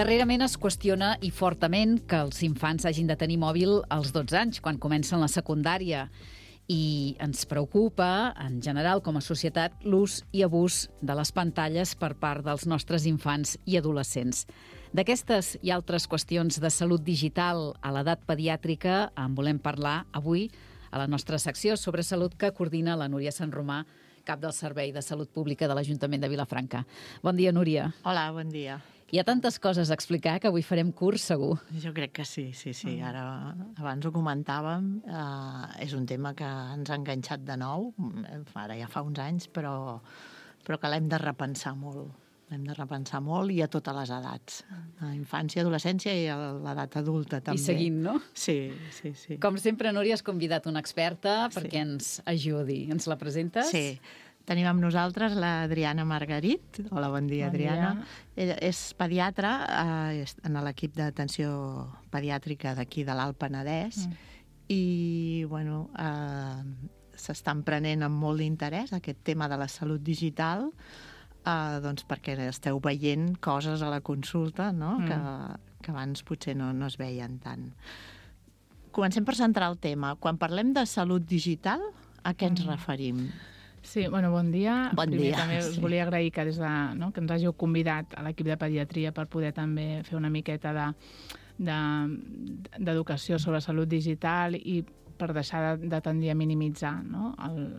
Darrerament es qüestiona i fortament que els infants hagin de tenir mòbil als 12 anys, quan comencen la secundària. I ens preocupa, en general, com a societat, l'ús i abús de les pantalles per part dels nostres infants i adolescents. D'aquestes i altres qüestions de salut digital a l'edat pediàtrica en volem parlar avui a la nostra secció sobre salut que coordina la Núria Sant Romà, cap del Servei de Salut Pública de l'Ajuntament de Vilafranca. Bon dia, Núria. Hola, bon dia. Hi ha tantes coses a explicar que avui farem curs, segur. Jo crec que sí. Ara, abans ho comentàvem, és un tema que ens ha enganxat de nou, ara ja fa uns anys, però que l'hem de repensar molt. L'hem de repensar molt i a totes les edats. A infància, adolescència i a l'edat adulta també. I seguint, no? Sí. Com sempre, Núria, has convidat una experta perquè ens ajudi. Ens la presentes? Sí. Tenim amb nosaltres l'Adriana Margarit. Hola, bon dia, Adriana. Ella és pediatra en l'equip d'atenció pediàtrica d'aquí de l'Alt Penedès i, bueno, s'estan prenent amb molt d'interès aquest tema de la salut digital, doncs perquè esteu veient coses a la consulta, no? Que abans potser no es veien tant. Comencem per centrar el tema. Quan parlem de salut digital, a què ens referim? Sí, bueno, bon dia. Bon Primer dia. també us volia agrair que que ens hàgiu convidat a l'equip de pediatria per poder també fer una miqueta d'educació sobre salut digital i per deixar de tendir a minimitzar, no?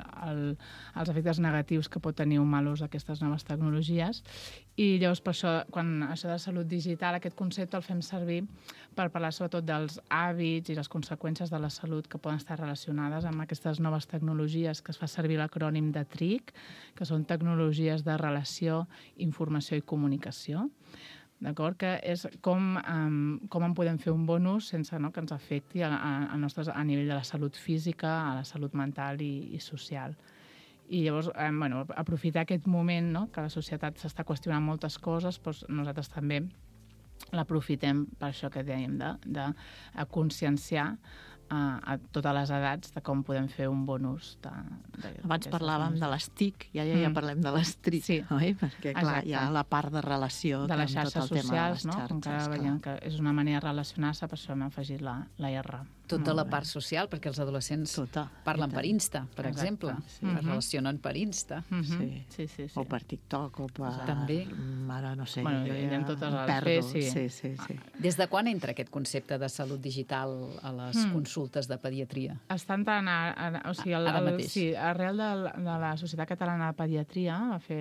Els efectes negatius que pot tenir un mal ús d'aquestes noves tecnologies. I llavors, per això, quan això de salut digital, aquest concepte el fem servir per parlar sobretot dels hàbits i les conseqüències de la salut que poden estar relacionades amb aquestes noves tecnologies que es fa servir l'acrònim de TRIC, que són tecnologies de relació, informació i comunicació. D'acord? Que és com en podem fer un bon ús sense que ens afecti a nivell de la salut física, a la salut mental i social. I llavors, aprofitar aquest moment, que la societat s'està qüestionant moltes coses, doncs nosaltres també l'aprofitem per això que dèiem, de conscienciar a totes les edats de com podem fer un bon ús. Abans parlàvem de les TIC i ja parlem de les TRIC, sí. Oi? Perquè, clar, hi ha la part de relació de les xarxes socials, no? Com que veiem que és una manera de relacionar-se, per això hem afegit la R. Tota la part social, perquè els adolescents parlen per Insta, per exemple. Es relacionen per Insta. Sí. O per TikTok, o per... També. Ara no sé, jo en totes les sí. Des de quan entra aquest concepte de salut digital a les consultes de pediatria? Està entrant ara mateix. Sí, arrel de la Societat Catalana de Pediatria,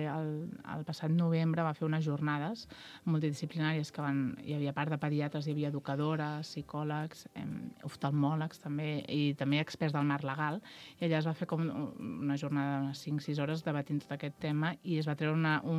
el passat novembre va fer unes jornades multidisciplinàries que hi havia part de pediatres, hi havia educadores, psicòlegs, oftalmòlegs també, i també experts del marc legal, i allà es va fer com una jornada d'unes 5-6 hores debatint tot aquest tema i es va treure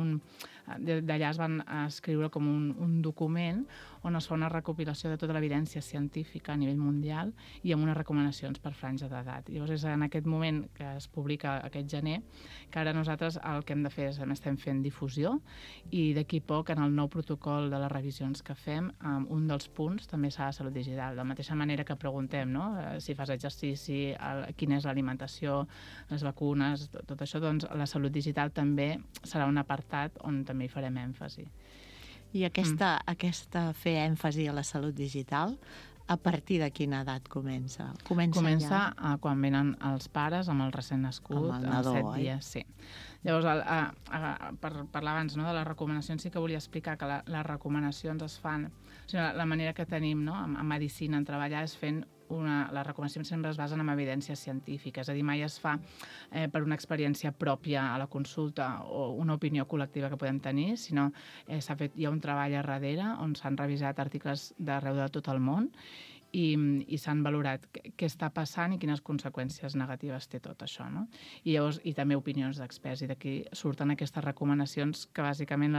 d'allà es van escriure com un document on es fa una recopilació de tota l'evidència científica a nivell mundial i amb unes recomanacions per franja d'edat. Llavors és en aquest moment que es publica aquest gener que ara nosaltres el que hem de fer és estem fent difusió i d'aquí poc en el nou protocol de les revisions que fem un dels punts també serà la salut digital. De la mateixa manera que preguntem, no? Si fas exercici, quina és l'alimentació, les vacunes, tot això, doncs la salut digital també serà un apartat on també hi farem èmfasi. I aquesta fer èmfasi a la salut digital, a partir de quina edat comença? Comença quan venen els pares amb el recent nascut, amb el nadó, 7 dies, sí. Llavors, per parlar abans de les recomanacions, sí que volia explicar que les recomanacions es fan... La manera que tenim en medicina en treballar és fent les recomanacions sempre es basen en evidència científica, és a dir, mai es fa per una experiència pròpia a la consulta o una opinió col·lectiva que podem tenir, sinó hi ha un treball a darrere on s'han revisat articles d'arreu de tot el món i s'han valorat què està passant i quines conseqüències negatives té tot això, no? I també opinions d'experts, i d'aquí surten aquestes recomanacions que bàsicament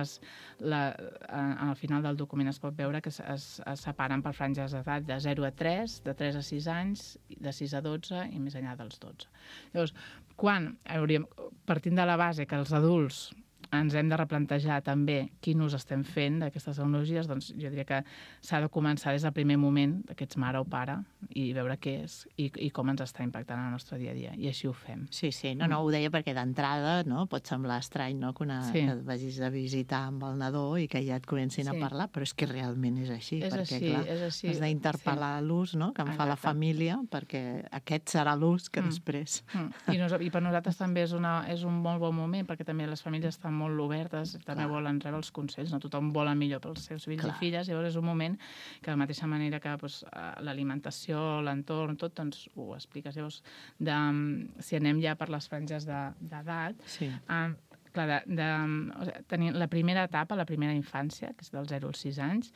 al final del document es pot veure que es separen per franges d'edat de 0 a 3, de 3 a 6 anys, de 6 a 12 i més enllà dels 12. Llavors, partint de la base que els adults ens hem de replantejar també quin ús estem fent d'aquestes tecnologies, doncs jo diria que s'ha de començar des del primer moment que ets mare o pare i veure què és i com ens està impactant en el nostre dia a dia. I així ho fem. Sí, no, ho deia perquè d'entrada pot semblar estrany que et vagis a visitar amb el nadó i que ja et comencin a parlar, però és que realment és així. Perquè, clar, has d'interpel·lar l'ús que en fa la família, perquè aquest serà l'ús que després... I per nosaltres també és un molt bon moment, perquè també les famílies estan molt obertes, també volen rebre els consells, no tothom vol el millor pels seus fills i filles, llavors és un moment que de la mateixa manera que l'alimentació, l'entorn, tot, doncs ho expliques. Llavors, si anem ja per les franges d'edat, clar, tenir la primera etapa, la primera infància, que és del 0 als 6 anys,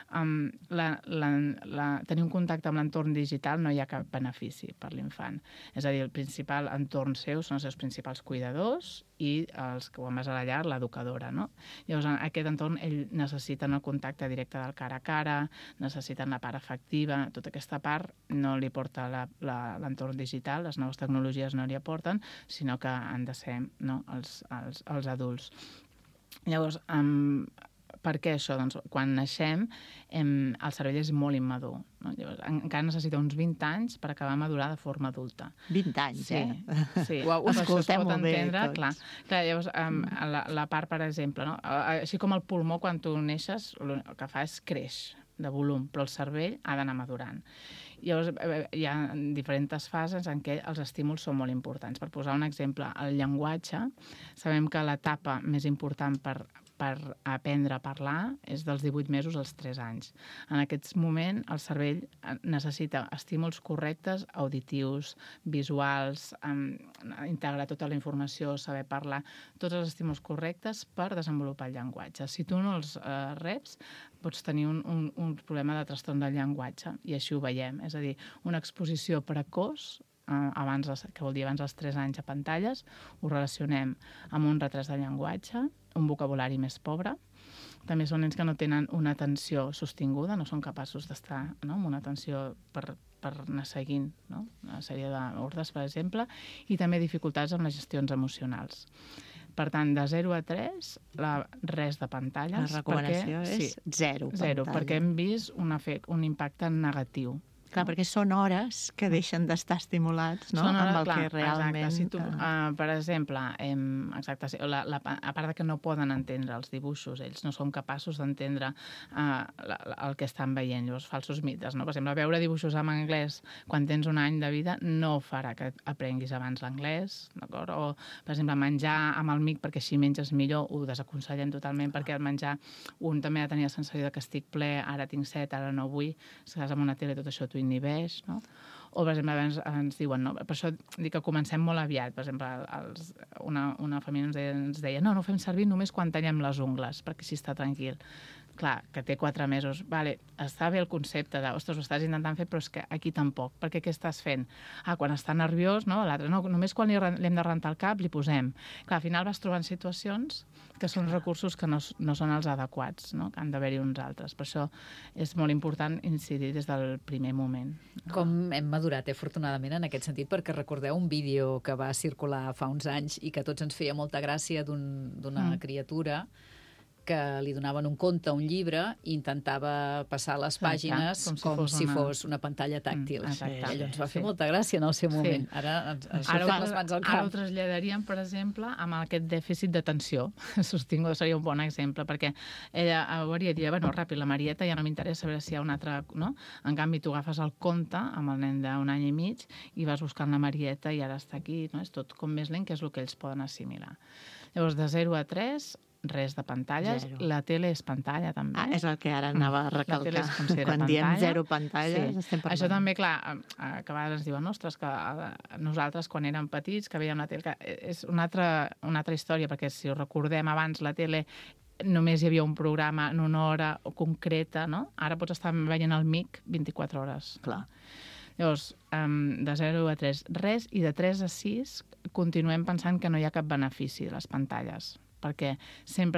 tenir un contacte amb l'entorn digital no hi ha cap benefici per l'infant. És a dir, el principal entorn seu són els seus principals cuidadors i els que ho han a la llar, l'educadora, no? Llavors, en aquest entorn, ell necessiten el contacte directe del cara a cara, necessiten la part afectiva, tota aquesta part no li porta l'entorn digital, les noves tecnologies no li aporten, sinó que han de ser els adults. Llavors, per què això? Doncs quan naixem, el cervell és molt immadur. Llavors, encara necessita uns 20 anys per acabar de madurar de forma adulta. 20 anys, Sí. Ho escoltem-ho bé, tots. Clar, llavors, la part, per exemple, així com el pulmó, quan tu neixes, el que fa és creix de volum, però el cervell ha d'anar madurant. Llavors, hi ha diferents fases en què els estímuls són molt importants. Per posar un exemple, el llenguatge, sabem que l'etapa més important per aprendre a parlar és dels 18 mesos als 3 anys. En aquest moment, el cervell necessita estímuls correctes, auditius, visuals, integrar tota la informació, saber parlar, tots els estímuls correctes per desenvolupar el llenguatge. Si tu no els reps, pots tenir un problema de trastorn del llenguatge, i així ho veiem. És a dir, una exposició precoç, que vol dir abans dels 3 anys a pantalles, ho relacionem amb un retras de llenguatge, un vocabulari més pobre. També són nens que no tenen una atenció sostinguda, no són capaços d'estar amb una atenció per anar seguint una sèrie d'ordres, per exemple, i també dificultats amb les gestions emocionals. Per tant, de 0 a 3, res de pantalles. La recomanació és 0 pantalles. 0, perquè hem vist un impacte negatiu. Clar, perquè són hores que deixen d'estar estimulats, no? Amb el que realment... Exacte. Si tu, per exemple, a part de que no poden entendre els dibuixos, ells no són capaços d'entendre el que estan veient, llavors falsos mites, no? Per exemple, veure dibuixos en anglès quan tens un any de vida no farà que aprenguis abans l'anglès, d'acord? O, per exemple, menjar amb el mic perquè així menges millor, ho desaconsellem totalment, perquè el menjar un també ha de tenir la sensació que estic ple, ara tinc set, ara no vull, si estàs amb una tele tot això t'ho inhibeix, no? O, per exemple, ens diuen, no? Per això dic que comencem molt aviat. Per exemple, una família ens deia no ho fem servir només quan tallem les ungles, perquè així està tranquil. Clar, que té 4 mesos. Vale, està bé el concepte de, ostres, ho estàs intentant fer, però és que aquí tampoc. Perquè què estàs fent? Quan està nerviós, no? L'altre, no, només quan li hem de rentar el cap li posem. Clar, al final vas trobant situacions que són recursos que no són els adequats, no? Que han d'haver-hi uns altres. Per això és molt important incidir des del primer moment. Com hem madurat, afortunadament, en aquest sentit, perquè recordeu un vídeo que va circular fa uns anys i que a tots ens feia molta gràcia d'una criatura que li donaven un conte, un llibre, i intentava passar les pàgines com si fos una pantalla tàctil. Allò ens va fer molta gràcia en el seu moment. Ara les mans al cap. Ara ho traslladaríem, per exemple, amb aquest dèficit d'atenció sostingut, seria un bon exemple, perquè ella hauria dit, bueno, ràpid, la Marieta ja no m'interessa veure si hi ha una altra... No? En canvi, tu agafes el conte amb el nen d'un any i mig i vas buscant la Marieta i ara està aquí, no? És tot com més lent, que és el que ells poden assimilar. Llavors, de 0 a 3... res de pantalles. 0. La tele és pantalla, també. És el que ara anava a recalcar. Quan diem 0 pantalles, estem parlant. Això també, clar, que a vegades ens diuen, ostres, que nosaltres, quan érem petits, que veiem la tele... És una altra història, perquè si ho recordem abans, la tele només hi havia un programa en una hora concreta, no? Ara pots estar veient el MIC 24 hores. Clar. Llavors, de 0 a 3, res, i de 3 a 6 continuem pensant que no hi ha cap benefici de les pantalles, perquè sempre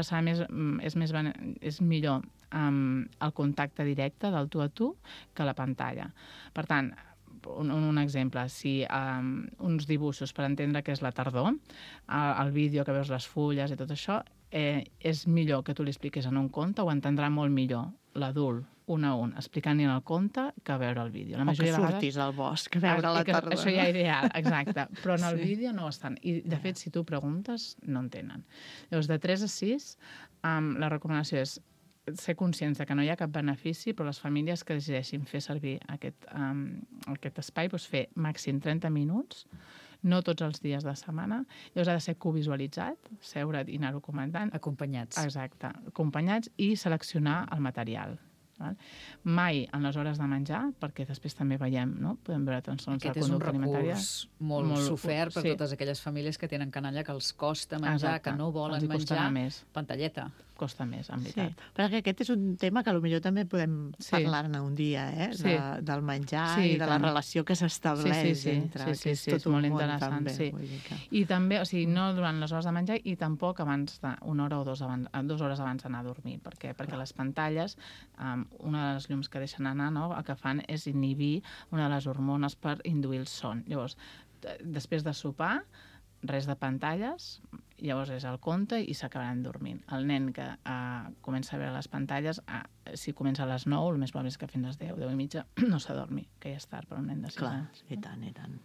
és millor el contacte directe del tu a tu que la pantalla. Per tant, un exemple, si uns dibuixos per entendre què és la tardor, el vídeo que veus les fulles i tot això, és millor que tu li expliquis en un conte, ho entendrà molt millor l'adult, un a un, explicant-li en el conte que veure el vídeo. O que sortis al bosc a veure la tardor. Això ja ideal, exacte. Però en el vídeo no estan. I, de fet, si tu preguntes, no en tenen. Llavors, de 3 a 6, la recomanació és ser conscients que no hi ha cap benefici, però les famílies que decideixin fer servir aquest espai, doncs fer màxim 30 minuts, no tots els dies de setmana. Llavors ha de ser covisualitzat, seure't i anar-ho comentant. Acompanyats. Exacte, acompanyats i seleccionar el material. Val? Mai en les hores de menjar, perquè després també veiem, no? Podem veure trastorns de conducta alimentària. Aquest és un recurs molt sofert per totes aquelles famílies que tenen canalla, que els costa menjar, que no volen menjar, pantalleta. Costa més, en veritat. Sí, perquè aquest és un tema que potser també podem parlar-ne un dia, del menjar i de la relació que s'estableix entre que és tot un món també. I també, o sigui, no durant les hores de menjar i tampoc abans d'una hora o 2 hores abans d'anar a dormir. Per què? Perquè les pantalles, una de les llums que deixen anar, el que fan és inhibir una de les hormones per induir el son. Llavors, després de sopar, res de pantalles, llavors és el conte i s'acabaran dormint. El nen que comença a veure les pantalles, si comença a les 9, el més probable és que fins a les 10, 10 i mitja, no s'adormi, que ja és tard per un nen de 6 anys. Clar, i tant, i tant.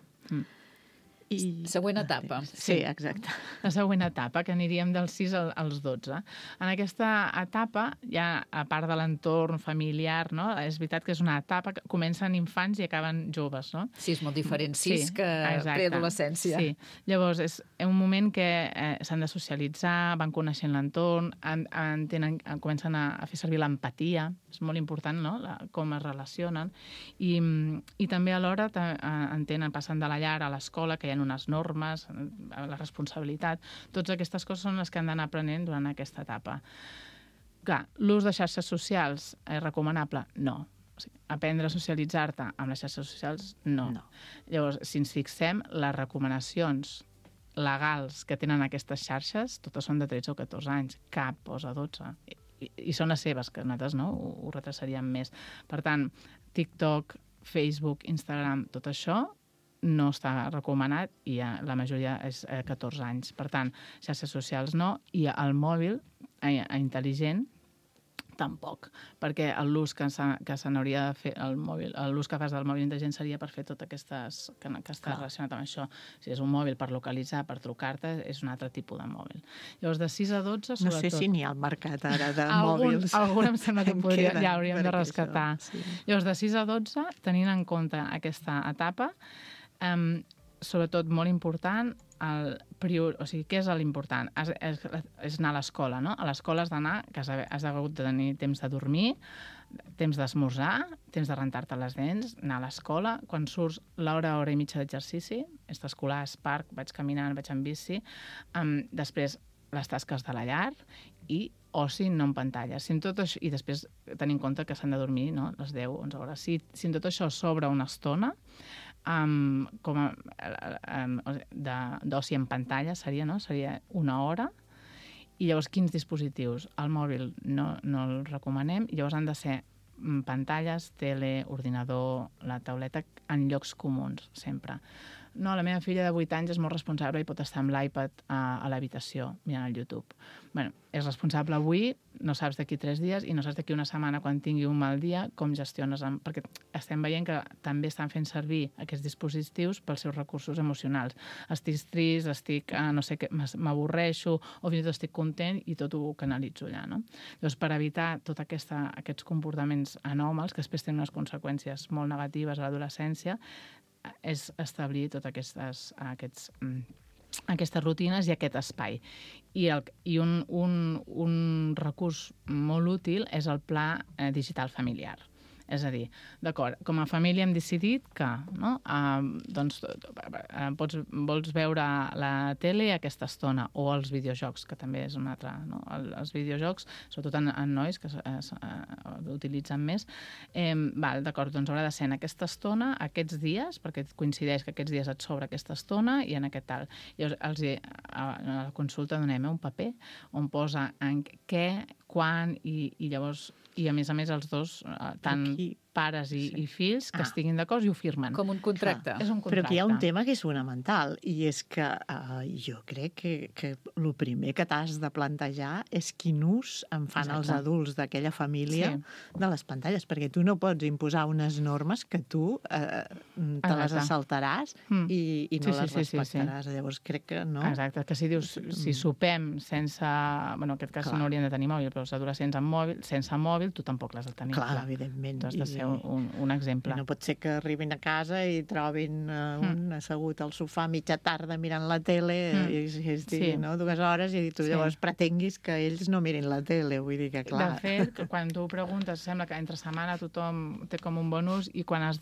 Següent etapa. Sí, exacte. La següent etapa, que aniríem dels 6 als 12. En aquesta etapa, ja a part de l'entorn familiar, no? És veritat que és una etapa que comencen infants i acaben joves, no? Sí, és molt diferent. 6 que preadolescència. Sí. Llavors, és un moment que s'han de socialitzar, van coneixent l'entorn, comencen a fer servir l'empatia, és molt important, no? Com es relacionen, i també alhora entenen, passen de la llar a l'escola, que hi ha unes normes, la responsabilitat. Totes aquestes coses són les que han d'anar aprenent durant aquesta etapa. Clar, l'ús de xarxes socials és recomanable? No. O sigui, aprendre a socialitzar-te amb les xarxes socials? No. Llavors, si ens fixem, les recomanacions legals que tenen aquestes xarxes, totes són de 13 o 14 anys. Cap posa 12. I són les seves, que nosaltres no ho retrasaríem més. Per tant, TikTok, Facebook, Instagram, tot això no està recomanat i la majoria és 14 anys. Per tant, xarxes socials no, i el mòbil intel·ligent tampoc, perquè l'ús que se n'hauria de fer l'ús que fas del mòbil intel·ligent seria per fer tot aquestes que està relacionat amb això. Si és un mòbil per localitzar, per trucar-te, és un altre tipus de mòbil. Llavors, de 6 a 12, sobretot... No sé si n'hi ha al mercat ara de mòbils. Algun em sembla que ja hauríem de rescatar. Llavors, de 6 a 12, tenint en compte aquesta etapa, sobretot molt important, o sigui, què és l'important? És anar a l'escola, no? A l'escola has d'anar, que has hagut de tenir temps de dormir, temps d'esmorzar, temps de rentar-te les dents, anar a l'escola, quan surts hora i mitja d'exercici, extraescolar, parc, vaig caminant, vaig en bici, després les tasques de la llar i oci no en pantalles. I després tenir en compte que s'han de dormir, no? Les 10-11 hores. Si en tot això s'obre una estona, d'oci en pantalla seria 1 hora, i llavors quins dispositius? El mòbil no el recomanem, i llavors han de ser pantalles, tele, ordinador, la tauleta, en llocs comuns, sempre. No, la meva filla de 8 anys és molt responsable i pot estar amb l'iPad a l'habitació mirant el YouTube. Bé, és responsable avui, no saps d'aquí 3 dies i no saps d'aquí una setmana quan tingui un mal dia com gestiones, perquè estem veient que també estan fent servir aquests dispositius pels seus recursos emocionals. Estic trist, no sé què, m'avorreixo, o fins i tot estic content i tot ho canalitzo allà, no? Llavors, per evitar tots aquests comportaments anòmals, que després tenen unes conseqüències molt negatives a l'adolescència, és establir totes aquestes rutines i aquest espai. I un recurs molt útil és el pla digital familiar. És a dir, d'acord, com a família hem decidit que vols veure la tele aquesta estona, o els videojocs, que també és un altre, no? Els videojocs, sobretot en nois, que s'utilitzen més, d'acord, doncs haurà de ser en aquesta estona, aquests dies, perquè coincideix que aquests dies et sobra aquesta estona i en aquest tal. Llavors, a la consulta donem un paper on posa en què, quan, i llavors, i a més els dos, tant pares i fills que estiguin d'acord i ho firmen. Com un contracte. És un contracte. Però aquí hi ha un tema que és fonamental, i és que jo crec que el primer que t'has de plantejar és quin ús en fan els adults d'aquella família de les pantalles, perquè tu no pots imposar unes normes que tu te les assaltaràs i no les respectaràs. Llavors crec que no. Exacte, que si dius, si sopem sense... Bueno, en aquest cas no haurien de tenir mòbil, però els adolescents amb mòbil, sense mòbil, tu tampoc l'has de tenir. Clar, evidentment. Tu has de ser un exemple. No pot ser que arribin a casa i trobin un assegut al sofà mitja tarda mirant la tele i estiguin 2 hores i tu llavors pretenguis que ells no mirin la tele. Vull dir que, clar... De fet, quan tu preguntes, sembla que entre setmana tothom té com un bon ús i quan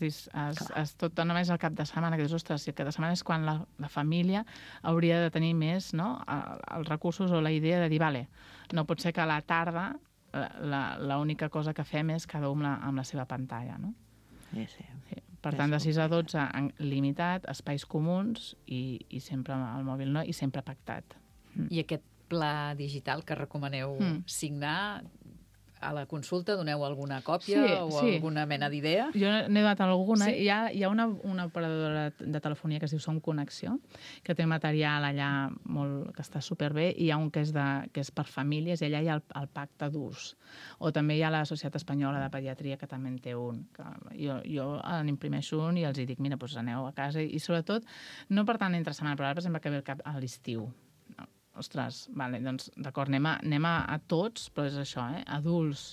tot només el cap de setmana, que dius, ostres, si el cap de setmana és quan la família hauria de tenir més els recursos o la idea de dir, vale, no pot ser que a la tarda l'única cosa que fem és cada un amb la seva pantalla, no? Sí. Per tant, de 6 a 12, limitat, espais comuns i sempre al mòbil, no? I sempre pactat. I aquest pla digital que recomaneu signar, a la consulta doneu alguna còpia o alguna mena d'idea? Jo n'he donat alguna. Sí. Hi ha una operadora de telefonia que es diu Som Connexió, que té material allà que està superbé, i hi ha un que és per famílies, i allà hi ha el pacte d'ús. O també hi ha la Societat Espanyola de Pediatria, que també en té un. Jo n'imprimeixo un i els dic, mira, doncs aneu a casa. I sobretot, no per tant entre setmana, però ara, per exemple, que ve a l'estiu. Ostres, vale, doncs d'acord, anem a tots, però és això, adults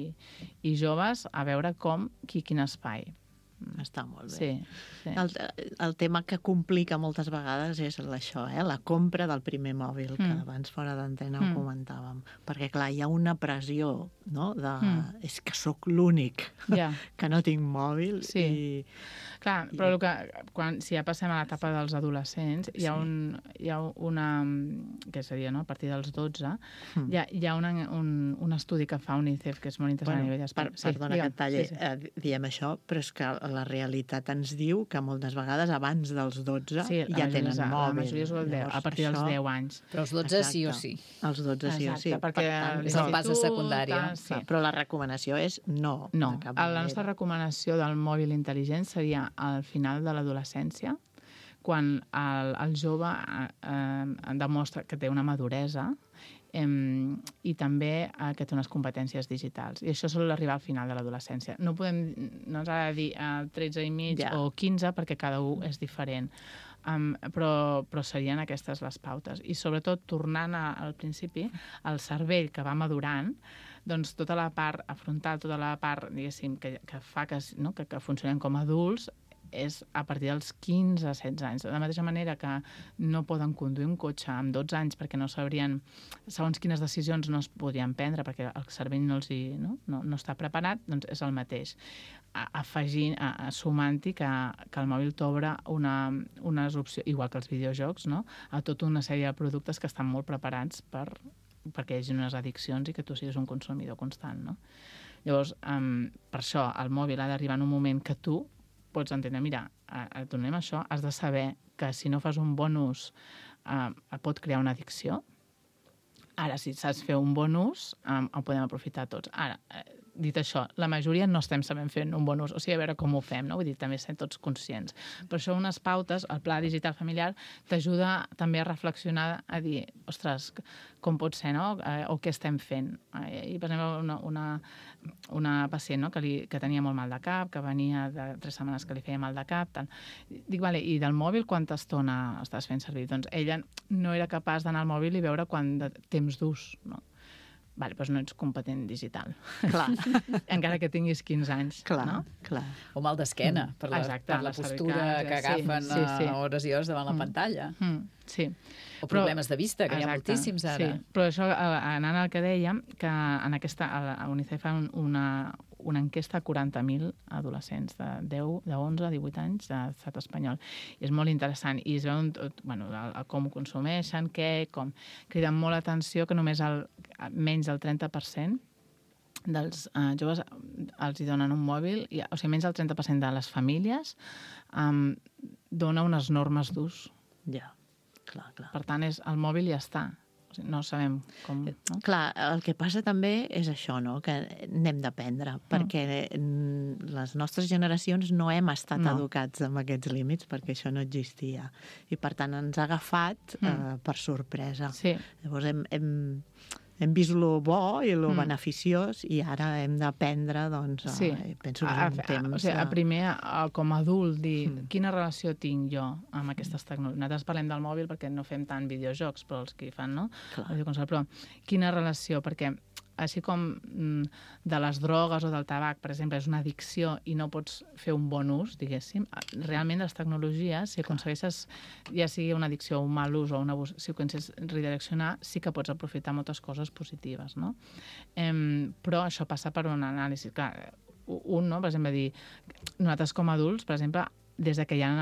i joves, a veure quin espai. Està molt bé. Sí. El tema que complica moltes vegades és això, la compra del primer mòbil, que abans fora d'antena ho comentàvem. Perquè, clar, hi ha una pressió, no?, és que sóc l'únic que no tinc mòbil. Sí. Clar, però si ja passem a l'etapa dels adolescents, hi ha una... que seria, no?, a partir dels 12, hi ha un estudi que fa UNICEF, que és molt interessant a nivell d'esport. Perdona que et talli, diem això, però és que la realitat ens diu que moltes vegades abans dels 12 ja tenen mòbil. La majoria és a partir dels 10 anys. Però els 12 sí o sí. Els 12 sí o sí. Perquè és el pas de secundària. Però la recomanació és no. No. La nostra recomanació del mòbil intel·ligent seria al final de l'adolescència, quan el jove demostra que té una maduresa i també que té unes competències digitals. I això sol arribar al final de l'adolescència. No ens ha de dir 13 i mig o 15, perquè cada un és diferent. Però serien aquestes les pautes. I sobretot, tornant al principi, el cervell que va madurant, doncs tota la part frontal, tota la part, diguéssim, que fa que funcionem com a adults, és a partir dels 15 a 16 anys. De la mateixa manera que no poden conduir un cotxe amb 12 anys perquè no sabrien, segons quines decisions no es podrien prendre perquè el cervell no està preparat, doncs és el mateix. Sumant-hi que el mòbil t'obre unes opcions, igual que els videojocs, no?, a tota una sèrie de productes que estan molt preparats perquè hi hagi unes addiccions i que tu siguis un consumidor constant, no? Llavors, per això, el mòbil ha d'arribar en un moment que tu pots entendre, mira, et donem això, has de saber que si no fas un bon ús pot crear una addicció. Ara, si saps fer un bon ús, ho podem aprofitar tots. Ara, dit això, la majoria no estem sabent fer un bon ús, o sigui, a veure com ho fem, no? Vull dir, també estem tots conscients. Per això unes pautes, el pla digital familiar, t'ajuda també a reflexionar, a dir, ostres, com pot ser, no?, o què estem fent. I, per exemple, una pacient, no?, que tenia molt mal de cap, que venia de 3 setmanes que li feia mal de cap, tal. Dic, vale, i del mòbil quanta estona estàs fent servir? Doncs ella no era capaç d'anar al mòbil i veure quant de temps d'ús, no? Vale, doncs no ets competent digital. Clar. Encara que tinguis 15 anys. Clar, no? Clar. O mal d'esquena, per la postura que agafen hores i hores davant la pantalla. Sí. O problemes de vista, que hi ha moltíssims ara. Sí, però això, anant al que dèiem, que en a UNICEF fa una enquesta a 40.000 adolescents de 11 a 18 anys de l'estat espanyol. I és molt interessant. I es veuen com ho consumeixen, com criden molt l'atenció que només menys del 30% dels joves els hi donen un mòbil, o sigui, menys del 30% de les famílies dona unes normes d'ús. Ja, clar. Per tant, el mòbil ja està. O sigui, no sabem com... No? Clar, el que passa també és això, no? Que n'hem d'aprendre, perquè les nostres generacions no hem estat educats amb aquests límits, perquè això no existia. I, per tant, ens ha agafat per sorpresa. Sí. Llavors, hem vist lo bo i lo beneficiós i ara hem d'aprendre, doncs, penso que és un temps... O sigui, primer, com a adult, dir quina relació tinc jo amb aquestes tecnologies. Nosaltres parlem del mòbil perquè no fem tant videojocs, però els que hi fan, no? Però quina relació? Perquè així com de les drogues o del tabac, per exemple, és una addicció i no pots fer un bon ús, diguéssim, realment les tecnologies, si aconsegueixes, ja sigui una addicció o un mal ús o un abús, si aconsegueixes redireccionar, sí que pots aprofitar moltes coses positives, no? Però això passa per un anàlisi. Clar, no? Per exemple, dir, nosaltres com a adults, per exemple, des que hi ha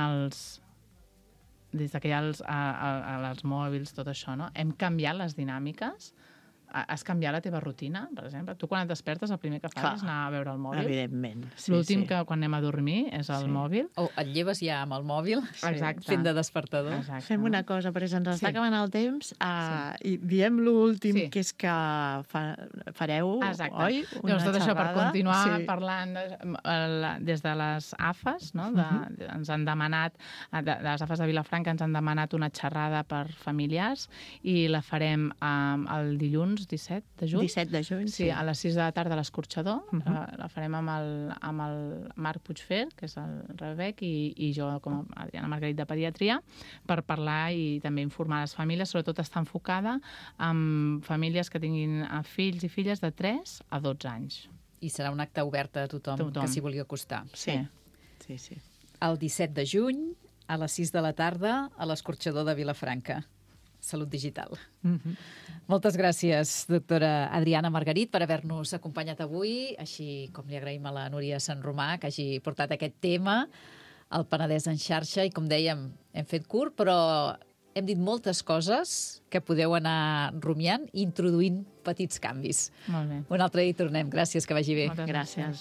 els mòbils, tot això, no? Hem canviat les dinàmiques. Has canviat la teva rutina, per exemple? Tu quan et despertes el primer que fas és anar a veure el mòbil? Evidentment. L'últim que quan anem a dormir és el mòbil? O et lleves ja amb el mòbil fent de despertador? Exacte. Fem una cosa, perquè se'ns està acabant el temps i diem l'últim, que és que fareu, oi? Llavors, tot això per continuar parlant des de les AFAs, no? Ens han demanat, de les AFAs de Vilafranca ens han demanat una xerrada per familiars i la farem el dilluns 17 de juny. 17 de juny, sí. A les 6 de la tarda a l'Escorxador. La farem amb el Marc Puigfer, que és el Rebec, i jo com a Adriana Margarit de Pediatria, per parlar i també informar les famílies. Sobretot està enfocada en famílies que tinguin fills i filles de 3 a 12 anys. I serà un acte obert a tothom que s'hi vulgui acostar. Sí. El 17 de juny, a les 6 de la tarda, a l'Escorxador de Vilafranca. Salut Digital. Moltes gràcies, doctora Adriana Margarit, per haver-nos acompanyat avui, així com li agraïm a la Núria Sant Romà que hagi portat aquest tema al Penedès en xarxa i, com dèiem, hem fet curt, però hem dit moltes coses que podeu anar rumiant i introduint petits canvis. Molt bé. Un altre dia hi tornem. Gràcies, que vagi bé. Moltes gràcies.